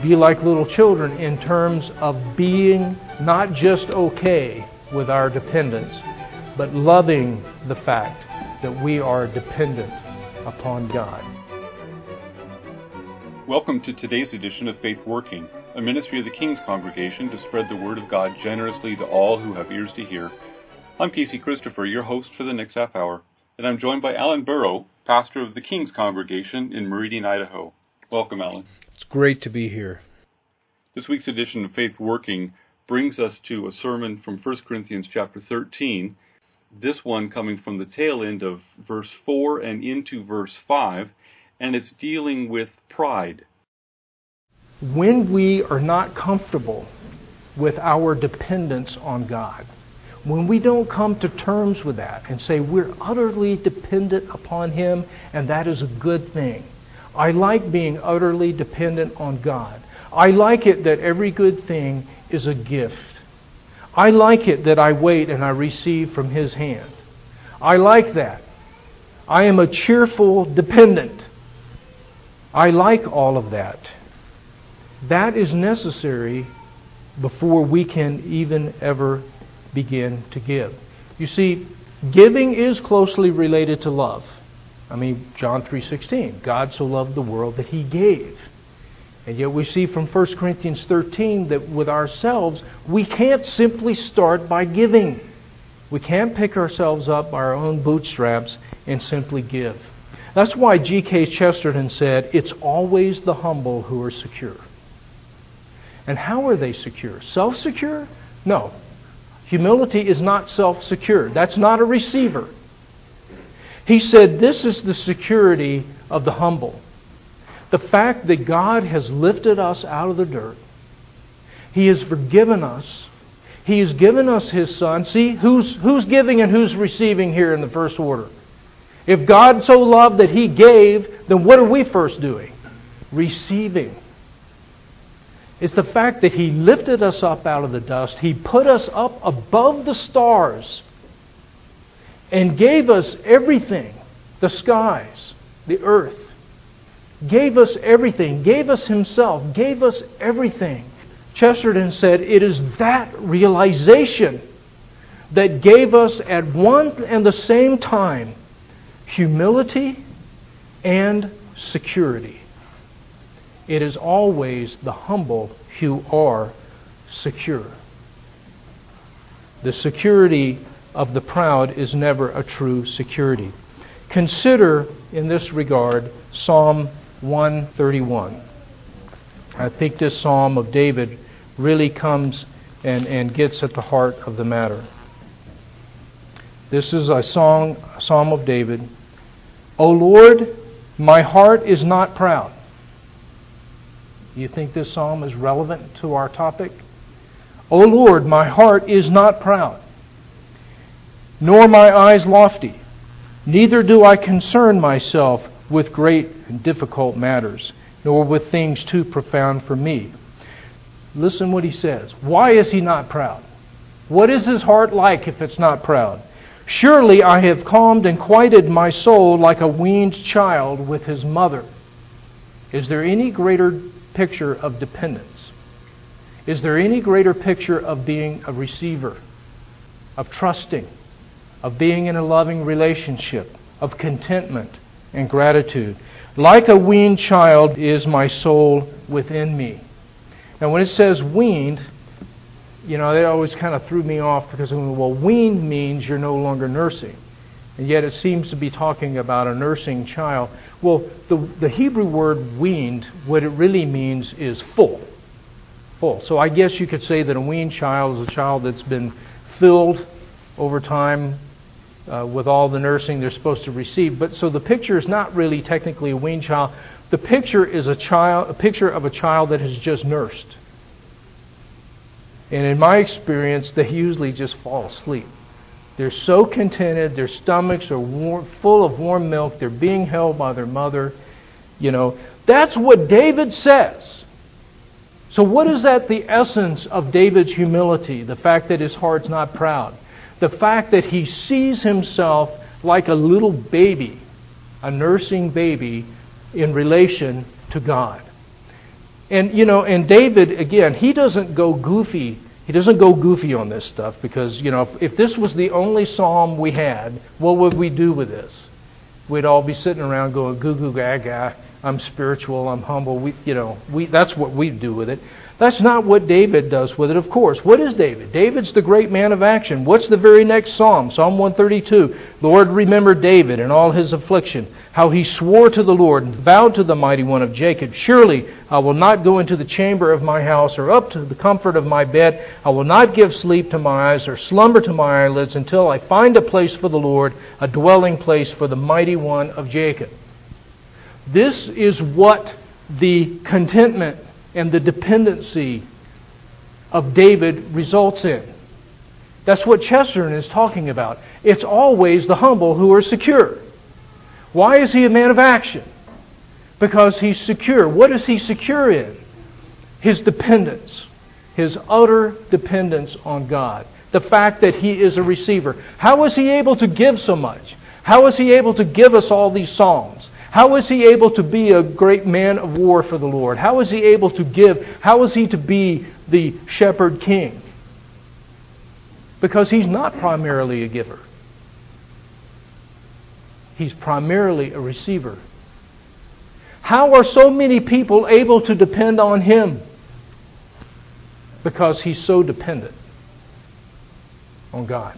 be like little children in terms of being not just okay with our dependence, but loving the fact that we are dependent upon God. Welcome to today's edition of Faith Working, a ministry of the King's Congregation to spread the Word of God generously to all who have ears to hear. I'm Casey Christopher, your host for the next half hour, and I'm joined by Alan Burrow, pastor of the King's Congregation in Meridian, Idaho. Welcome, Alan. It's great to be here. This week's edition of Faith Working brings us to a sermon from 1 Corinthians chapter 13, this one coming from the tail end of verse 4 and into verse 5, and it's dealing with pride. When we are not comfortable with our dependence on God, when we don't come to terms with that and say we're utterly dependent upon Him and that is a good thing. I like being utterly dependent on God. I like it that every good thing is a gift. I like it that I wait and I receive from His hand. I like that. I am a cheerful dependent. I like all of that. That is necessary before we can even ever begin to give. You see, giving is closely related to love. John 3:16, God so loved the world that He gave. And yet we see from 1 Corinthians 13 that with ourselves, we can't simply start by giving. We can't pick ourselves up by our own bootstraps and simply give. That's why G.K. Chesterton said, it's always the humble who are secure. And how are they secure? Self-secure? No. Humility is not self-secure. That's not a receiver. He said this is the security of the humble. The fact that God has lifted us out of the dirt. He has forgiven us. He has given us His Son. See, who's giving and who's receiving here in the first order? If God so loved that He gave, then what are we first doing? Receiving. It's the fact that He lifted us up out of the dust. He put us up above the stars and gave us everything. The skies, the earth. Gave us everything. Gave us Himself. Gave us everything. Chesterton said, it is that realization that gave us at one and the same time humility and security. It is always the humble who are secure. The security of the proud is never a true security. Consider, in this regard, Psalm 131. I think this Psalm of David really comes and gets at the heart of the matter. This is a Psalm of David. O Lord, my heart is not proud. You think this psalm is relevant to our topic? O Lord, my heart is not proud, nor my eyes lofty. Neither do I concern myself with great and difficult matters, nor with things too profound for me. Listen what he says. Why is he not proud? What is his heart like if it's not proud? Surely I have calmed and quieted my soul like a weaned child with his mother. Is there any greater picture of dependence? Is there any greater picture of being a receiver, of trusting, of being in a loving relationship, of contentment and gratitude? Like a weaned child is my soul within me. Now when it says weaned, that always kind of threw me off because, weaned means you're no longer nursing. And yet it seems to be talking about a nursing child. Well, the Hebrew word weaned, what it really means is full. Full. So I guess you could say that a weaned child is a child that's been filled over time with all the nursing they're supposed to receive. But so the picture is not really technically a weaned child. The picture is a picture of a child that has just nursed. And in my experience, they usually just fall asleep. They're so contented, their stomachs are full of warm milk, they're being held by their mother. That's what David says. So what is that the essence of David's humility? The fact that his heart's not proud. The fact that he sees himself like a little baby, a nursing baby, in relation to God. And David, again, he doesn't go goofy. He doesn't go goofy on this stuff because, if this was the only psalm we had, what would we do with this? We'd all be sitting around going, goo goo gaga, I'm spiritual, I'm humble. That's what we do with it. That's not what David does with it, of course. What is David? David's the great man of action. What's the very next psalm? Psalm 132. Lord, remember David and all his affliction, how he swore to the Lord and vowed to the mighty one of Jacob, surely I will not go into the chamber of my house or up to the comfort of my bed. I will not give sleep to my eyes or slumber to my eyelids until I find a place for the Lord, a dwelling place for the mighty one of Jacob. This is what the contentment and the dependency of David results in. That's what Chesterton is talking about. It's always the humble who are secure. Why is he a man of action? Because he's secure. What is he secure in? His dependence. His utter dependence on God. The fact that he is a receiver. How is he able to give so much? How is he able to give us all these psalms? How is he able to be a great man of war for the Lord? How is he able to give? How is he to be the shepherd king? Because he's not primarily a giver. He's primarily a receiver. How are so many people able to depend on him? Because he's so dependent on God.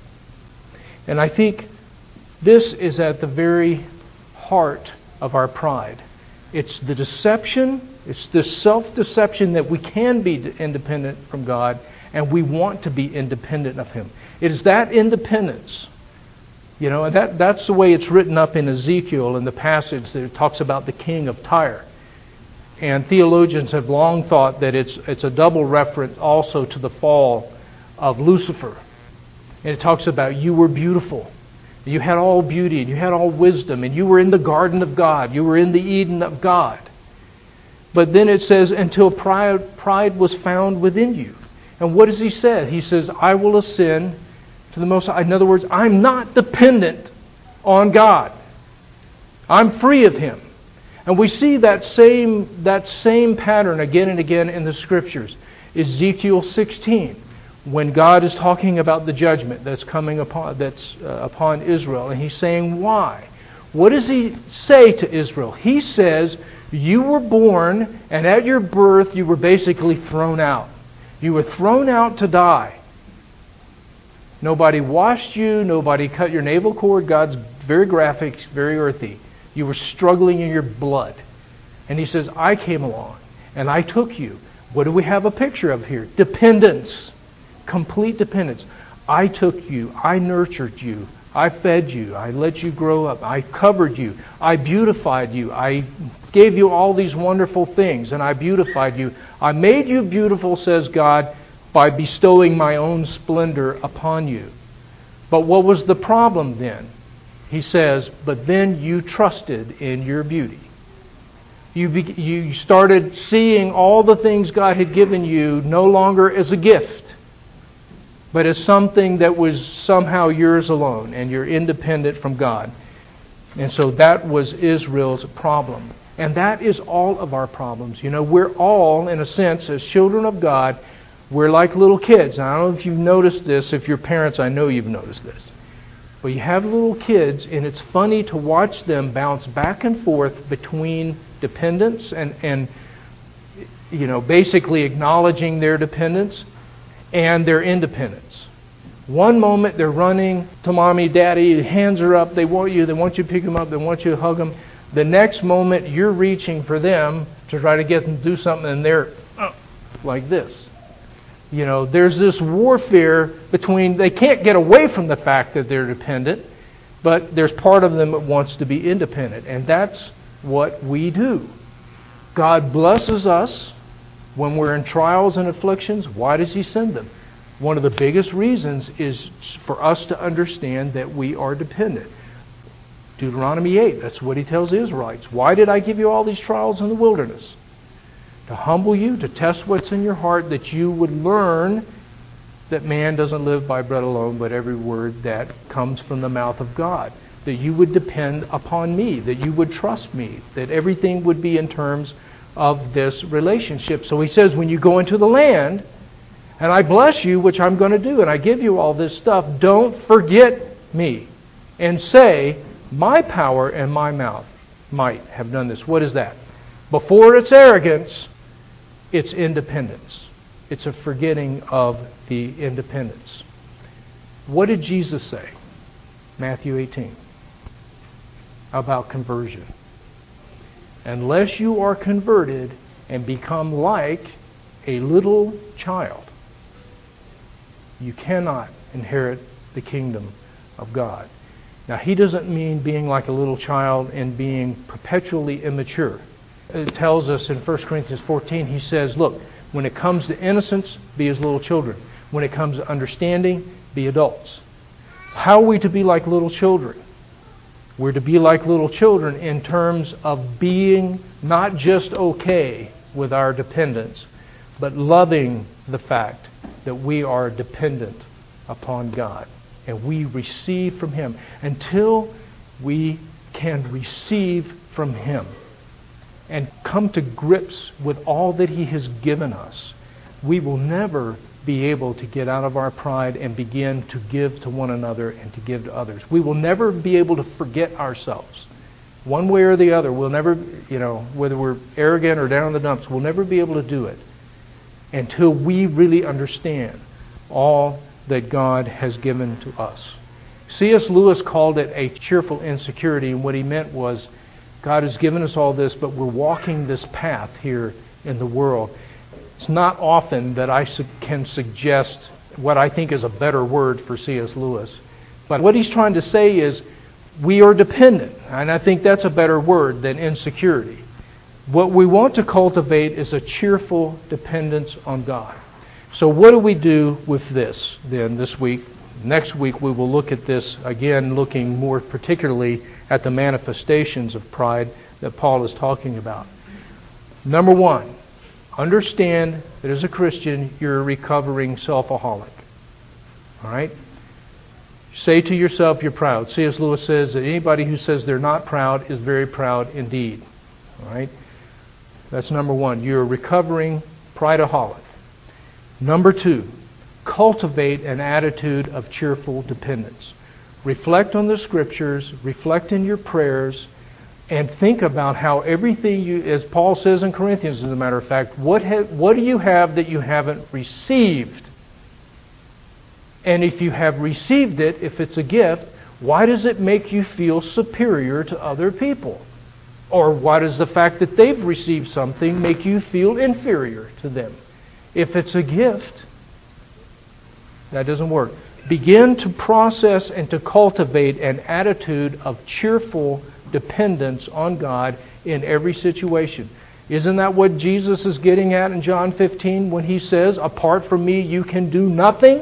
And I think this is at the very heart of our pride. It's the deception, it's the self-deception that we can be independent from God and we want to be independent of Him. It is that independence. And that's the way it's written up in Ezekiel in the passage that it talks about the king of Tyre. And theologians have long thought that it's a double reference also to the fall of Lucifer. And it talks about you were beautiful. You had all beauty and you had all wisdom and you were in the garden of God. You were in the Eden of God. But then it says, until pride was found within you. And what does he say? He says, I will ascend to the Most High. In other words, I'm not dependent on God. I'm free of Him. And we see that same pattern again and again in the Scriptures. Ezekiel 16. When God is talking about the judgment that's coming upon Israel, and He's saying, why? What does He say to Israel? He says, you were born, and at your birth you were basically thrown out. You were thrown out to die. Nobody washed you, nobody cut your navel cord. God's very graphic, very earthy. You were struggling in your blood. And He says, I came along, and I took you. What do we have a picture of here? Dependence. Complete dependence. I took you. I nurtured you. I fed you. I let you grow up. I covered you. I beautified you. I gave you all these wonderful things, and I beautified you. I made you beautiful, says God, by bestowing my own splendor upon you. But what was the problem then? He says, but then you trusted in your beauty. You started seeing all the things God had given you no longer as a gift, but as something that was somehow yours alone, and you're independent from God. And so that was Israel's problem. And that is all of our problems. We're all, in a sense, as children of God, we're like little kids. Now, I don't know if you've noticed this. If you're parents, I know you've noticed this. But you have little kids, and it's funny to watch them bounce back and forth between dependence and basically acknowledging their dependence and their independence. One moment they're running to mommy, daddy, hands are up, they want you to pick them up, they want you to hug them. The next moment you're reaching for them to try to get them to do something, and they're like this. There's this warfare between, they can't get away from the fact that they're dependent, but there's part of them that wants to be independent. And that's what we do. God blesses us when we're in trials and afflictions. Why does He send them? One of the biggest reasons is for us to understand that we are dependent. Deuteronomy 8, that's what He tells the Israelites. Why did I give you all these trials in the wilderness? To humble you, to test what's in your heart, that you would learn that man doesn't live by bread alone, but every word that comes from the mouth of God. That you would depend upon me, that you would trust me, that everything would be in terms of this relationship. So he says, when you go into the land, and I bless you, which I'm going to do, and I give you all this stuff, don't forget me and say, my power and my mouth might have done this. What is that? Before it's arrogance, it's independence. It's a forgetting of the independence. What did Jesus say? Matthew 18. About conversion. Unless you are converted and become like a little child, you cannot inherit the kingdom of God. Now, he doesn't mean being like a little child and being perpetually immature. It tells us in 1 Corinthians 14, he says, look, when it comes to innocence, be as little children. When it comes to understanding, be adults. How are we to be like little children? We're to be like little children in terms of being not just okay with our dependence, but loving the fact that we are dependent upon God and we receive from Him. Until we can receive from Him and come to grips with all that He has given us, we will never be able to get out of our pride and begin to give to one another and to give to others. We will never be able to forget ourselves. One way or the other, we'll never, whether we're arrogant or down in the dumps, we'll never be able to do it until we really understand all that God has given to us. C.S. Lewis called it a cheerful insecurity, and what he meant was God has given us all this, but we're walking this path here in the world. It's not often that I can suggest what I think is a better word for C.S. Lewis. But what he's trying to say is we are dependent, and I think that's a better word than insecurity. What we want to cultivate is a cheerful dependence on God. So what do we do with this then this week? Next week we will look at this again, looking more particularly at the manifestations of pride that Paul is talking about. Number one, understand that as a Christian you're a recovering self-aholic. All right? Say to yourself you're proud. C.S. Lewis says that anybody who says they're not proud is very proud indeed. All right? That's number one. You're a recovering prideaholic. Number two, cultivate an attitude of cheerful dependence. Reflect on the Scriptures, reflect in your prayers, and think about how everything you, as Paul says in Corinthians, as a matter of fact, what do you have that you haven't received? And if you have received it, if it's a gift, why does it make you feel superior to other people? Or why does the fact that they've received something make you feel inferior to them? If it's a gift, that doesn't work. Begin to process and to cultivate an attitude of cheerful dependence on God in every situation. Isn't that what Jesus is getting at in John 15 when He says, apart from me you can do nothing?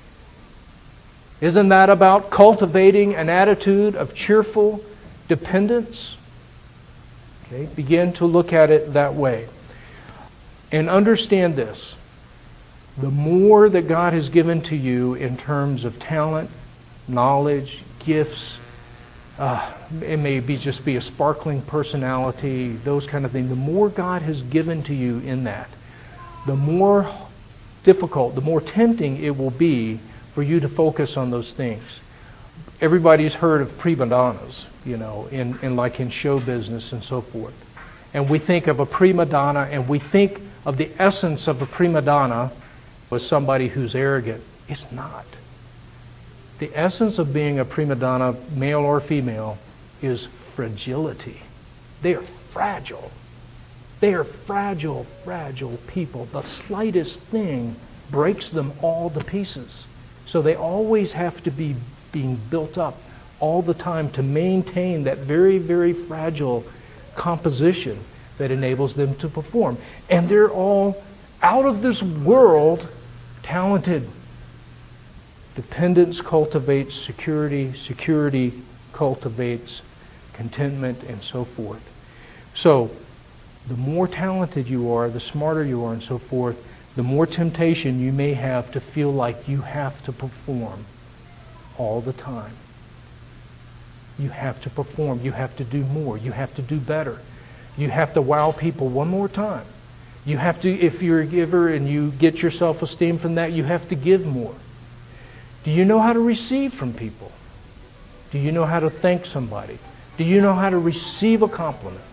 Isn't that about cultivating an attitude of cheerful dependence? Okay, begin to look at it that way. And understand this. The more that God has given to you in terms of talent, knowledge, gifts, it may just be a sparkling personality, those kind of things. The more God has given to you in that, the more difficult, the more tempting it will be for you to focus on those things. Everybody's heard of prima donnas, in show business and so forth. And we think of a prima donna, and we think of the essence of a prima donna as somebody who's arrogant. It's not. The essence of being a prima donna, male or female, is fragility. They are fragile. They are fragile, fragile people. The slightest thing breaks them all to pieces. So they always have to be being built up all the time to maintain that very, very fragile composition that enables them to perform. And they're all out of this world talented. Dependence cultivates security. Security cultivates contentment and so forth. So, the more talented you are, the smarter you are and so forth, the more temptation you may have to feel like you have to perform all the time. You have to perform. You have to do more. You have to do better. You have to wow people one more time. You have to, if you're a giver and you get your self-esteem from that, you have to give more. Do you know how to receive from people? Do you know how to thank somebody? Do you know how to receive a compliment?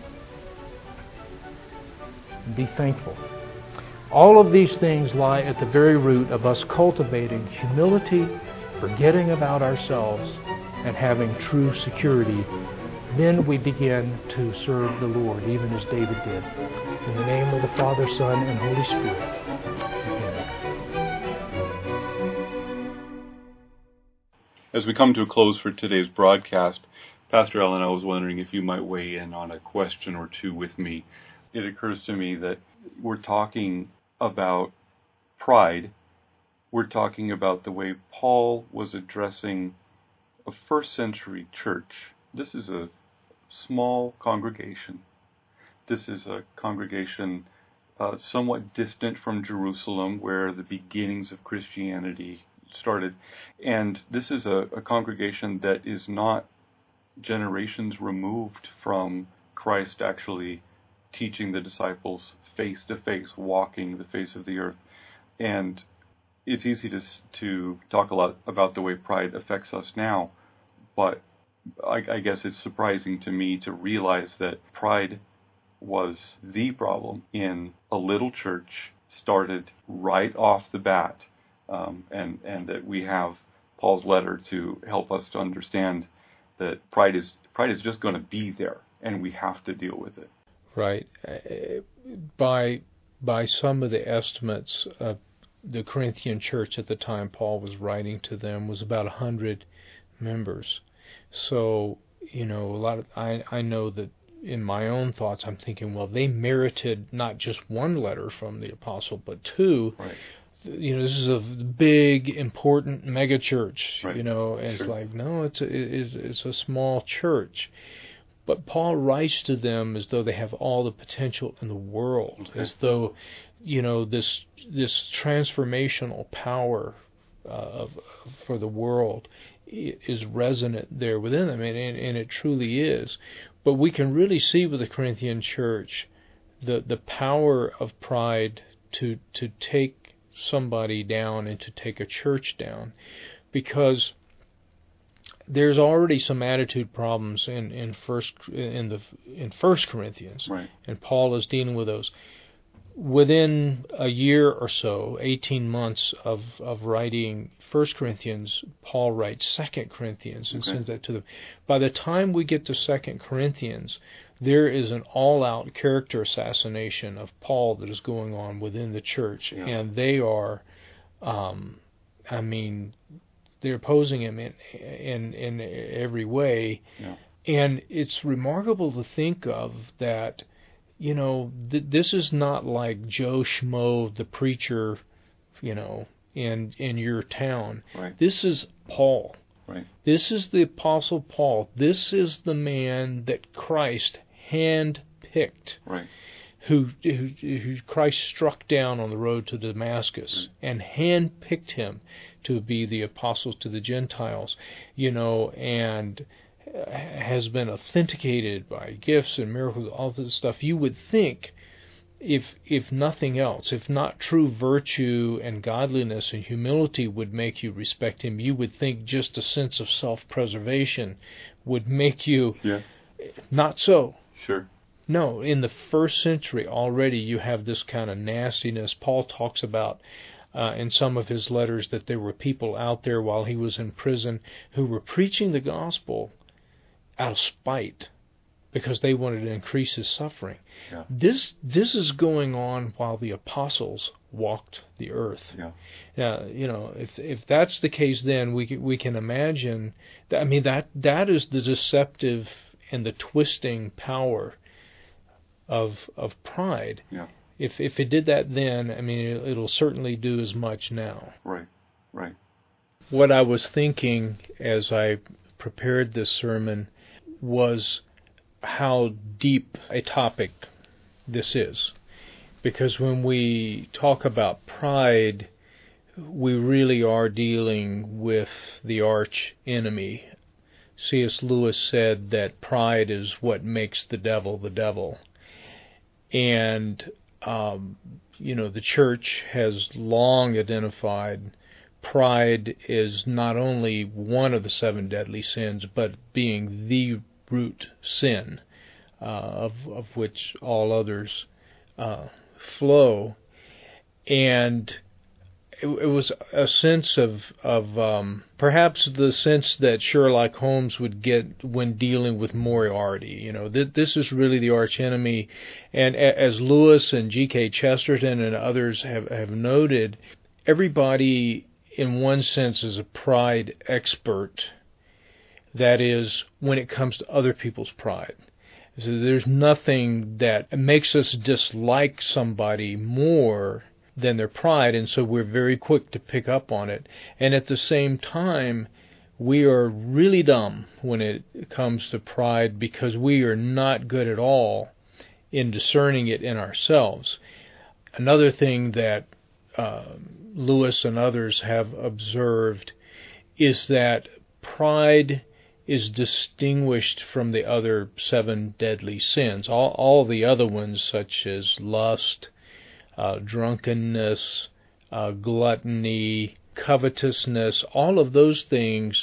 Be thankful. All of these things lie at the very root of us cultivating humility, forgetting about ourselves, and having true security. Then we begin to serve the Lord, even as David did. In the name of the Father, Son, and Holy Spirit. Amen. As we come to a close for today's broadcast, Pastor Allen, I was wondering if you might weigh in on a question or two with me. It occurs to me that we're talking about pride. We're talking about the way Paul was addressing a first century church. This is a small congregation. This is a congregation somewhat distant from Jerusalem, where the beginnings of Christianity started. And this is a congregation that is not generations removed from Christ actually teaching the disciples face to face, walking the face of the earth. And it's easy to talk a lot about the way pride affects us now, but I guess it's surprising to me to realize that pride was the problem in a little church, started right off the bat, and that we have Paul's letter to help us to understand that pride is just going to be there, and we have to deal with it. Right. By some of the estimates, the Corinthian church at the time Paul was writing to them was about 100 members. So, I know that in my own thoughts, I'm thinking, well, they merited not just one letter from the apostle, but two. Right. This is a big, important mega church. Right. And it's Sure. like, no, it's a small church. But Paul writes to them as though they have all the potential in the world, Okay. as though, this transformational power for the world is resonant there within them, and it truly is. But we can really see with the Corinthian church the power of pride to take somebody down and to take a church down, because there's already some attitude problems in First Corinthians, Right. and Paul is dealing with those. Within a year or so, 18 months of writing 1 Corinthians, Paul writes 2 Corinthians and sends that to them. By the time we get to 2 Corinthians, there is an all-out character assassination of Paul that is going on within the church, and they are, they're opposing him in every way. Yeah. And it's remarkable to think of that. This is not like Joe Schmo, the preacher, in your town. Right. This is Paul. Right. This is the Apostle Paul. This is the man that Christ hand-picked, Right. who Christ struck down on the road to Damascus, and hand-picked him to be the apostle to the Gentiles, and has been authenticated by gifts and miracles, all this stuff. You would think, if nothing else, if not true virtue and godliness and humility would make you respect him, you would think just a sense of self-preservation would make you. Yeah. Not so. Sure. No, in the first century already you have this kind of nastiness. Paul talks about in some of his letters that there were people out there while he was in prison who were preaching the gospel out of spite because they wanted to increase his suffering. Yeah. This is going on while the apostles walked the earth. Yeah. Now, if that's the case, then we can imagine that, that is the deceptive and the twisting power of pride. Yeah. If it did that then, it'll certainly do as much now. Right. Right. What I was thinking as I prepared this sermon was how deep a topic this is. Because when we talk about pride, we really are dealing with the arch enemy. C.S. Lewis said that pride is what makes the devil the devil. And, the church has long identified pride is not only one of the 7 deadly sins, but being the root sin of which all others flow. And it was a sense of perhaps the sense that Sherlock Holmes would get when dealing with Moriarty. This is really the archenemy. And as Lewis and G.K. Chesterton and others have noted, everybody in one sense is a pride expert. That is, when it comes to other people's pride. So there's nothing that makes us dislike somebody more than their pride, and so we're very quick to pick up on it. And at the same time, we are really dumb when it comes to pride, because we are not good at all in discerning it in ourselves. Another thing that Lewis and others have observed is that pride is distinguished from the other 7 deadly sins. All the other ones, such as lust, drunkenness, gluttony, covetousness, all of those things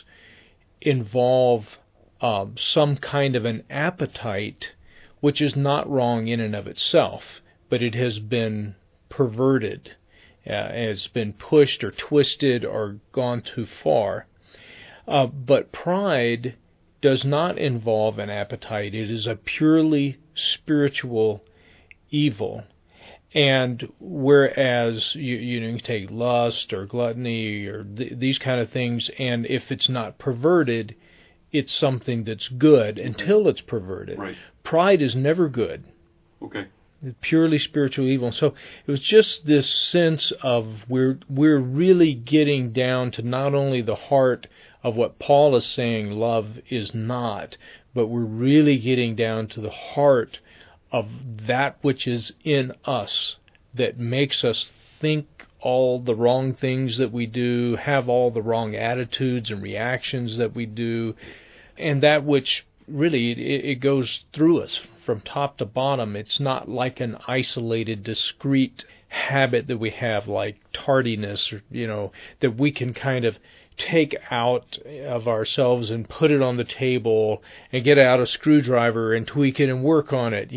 involve some kind of an appetite, which is not wrong in and of itself, but it has been perverted, has been pushed or twisted or gone too far. But pride does not involve an appetite. It is a purely spiritual evil. And whereas you can take lust or gluttony or these kind of things, and if it's not perverted, it's something that's good until it's perverted. Right. Pride is never good. Okay. Purely spiritual evil. And so it was just this sense of we're really getting down to not only the heart of what Paul is saying love is not, but we're really getting down to the heart of that which is in us that makes us think all the wrong things that we do, have all the wrong attitudes and reactions that we do, and that which really it goes through us from top to bottom. It's not like an isolated, discrete habit that we have, like tardiness, or that we can kind of take out of ourselves and put it on the table and get out a screwdriver and tweak it and work on it.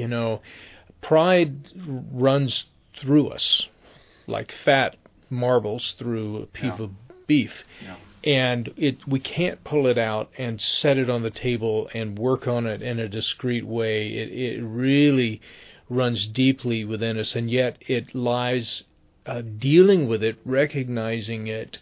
Pride runs through us like fat marbles through a piece of beef. Yeah. And we can't pull it out and set it on the table and work on it in a discrete way. It really runs deeply within us, and yet it lies dealing with it, recognizing it,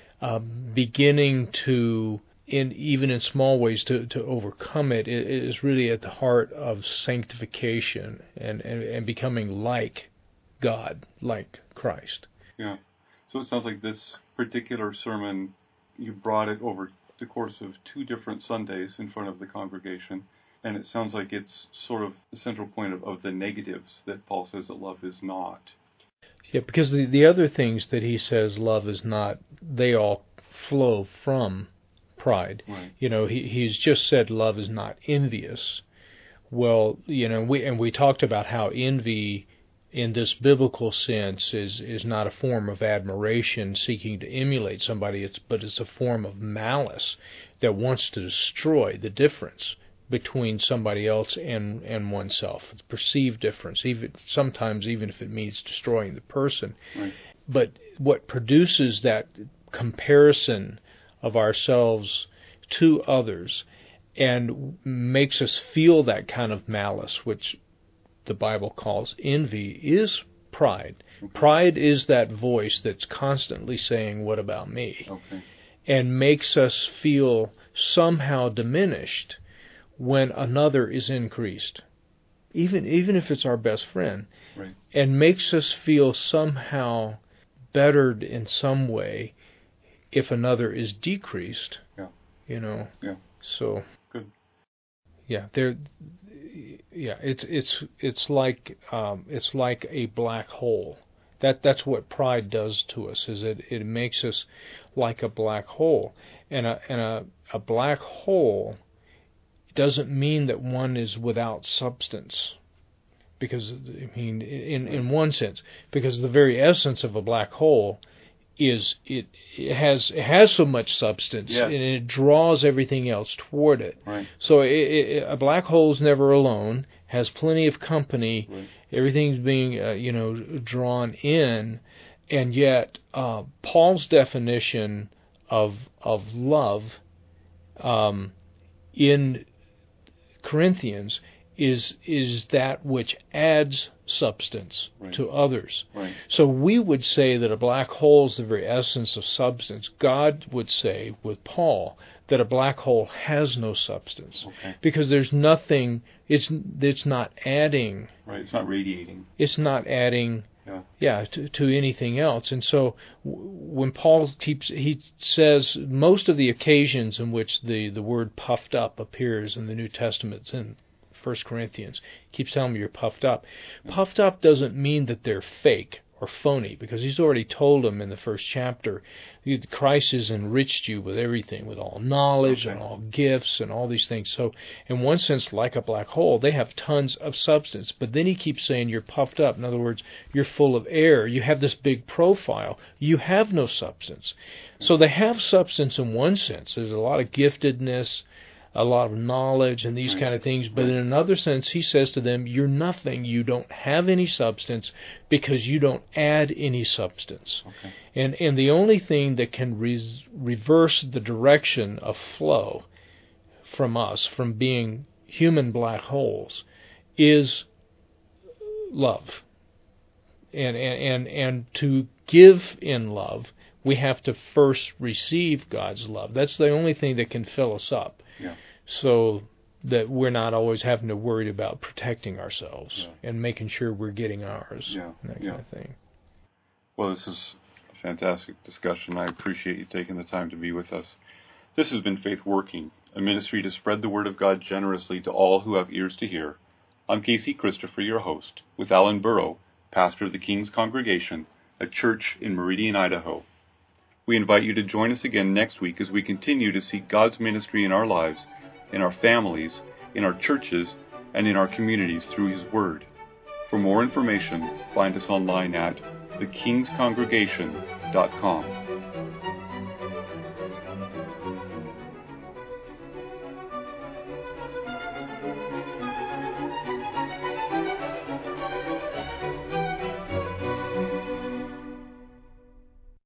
beginning to, even in small ways, to overcome it. It is really at the heart of sanctification and becoming like God, like Christ. Yeah. So it sounds like this particular sermon, you brought it over the course of 2 different Sundays in front of the congregation, and it sounds like it's sort of the central point of the negatives that Paul says that love is not. Yeah, because the other things that he says love is not, they all flow from pride. Right. He's just said love is not envious. Well, we talked about how envy in this biblical sense is not a form of admiration seeking to emulate somebody, but it's a form of malice that wants to destroy the difference between somebody else and oneself. It's perceived difference, sometimes even if it means destroying the person. Right. But what produces that comparison of ourselves to others and makes us feel that kind of malice, which the Bible calls envy, is pride. Okay. Pride is that voice that's constantly saying, "What about me?" Okay. And makes us feel somehow diminished when another is increased, even if it's our best friend. Right. And makes us feel somehow bettered in some way if another is decreased. Yeah. Yeah. So good. Yeah, it's like a black hole. That's what pride does to us. Is it makes us like a black hole, and a black hole doesn't mean that one is without substance. because, I mean, in one sense, because the very essence of a black hole is it has so much substance, Yeah. and it draws everything else toward it. Right. So a black hole's never alone, has plenty of company. Right. Everything's being drawn in, and yet Paul's definition of love in Corinthians is that which adds substance Right. to others. Right. So we would say that a black hole is the very essence of substance. God would say with Paul that a black hole has no substance, Okay. because there's nothing. It's not adding. Right. It's not radiating. It's not adding. Yeah. To anything else. And so when Paul he says most of the occasions in which the word puffed up appears in the New Testament, it's in 1 Corinthians, he keeps telling me you're puffed up. Puffed up doesn't mean that they're fake or phony, because he's already told them in the first chapter, Christ has enriched you with everything, with all knowledge and all gifts and all these things. So in one sense, like a black hole, they have tons of substance. But then he keeps saying you're puffed up. In other words, you're full of air. You have this big profile. You have no substance. So they have substance in one sense. There's a lot of giftedness, a lot of knowledge and these kind of things. But in another sense, he says to them, you're nothing. You don't have any substance because you don't add any substance. Okay. And the only thing that can reverse the direction of flow from us, from being human black holes, is love. And to give in love, we have to first receive God's love. That's the only thing that can fill us up. Yeah. So that we're not always having to worry about protecting ourselves and making sure we're getting ours. That kind of thing. Well, this is a fantastic discussion. I appreciate you taking the time to be with us. This has been Faith Working, a ministry to spread the Word of God generously to all who have ears to hear. I'm Casey Christopher, your host, with Alan Burrow, pastor of the King's Congregation, a church in Meridian, Idaho. We invite you to join us again next week as we continue to seek God's ministry in our lives, in our families, in our churches, and in our communities through His Word. For more information, find us online at thekingscongregation.com.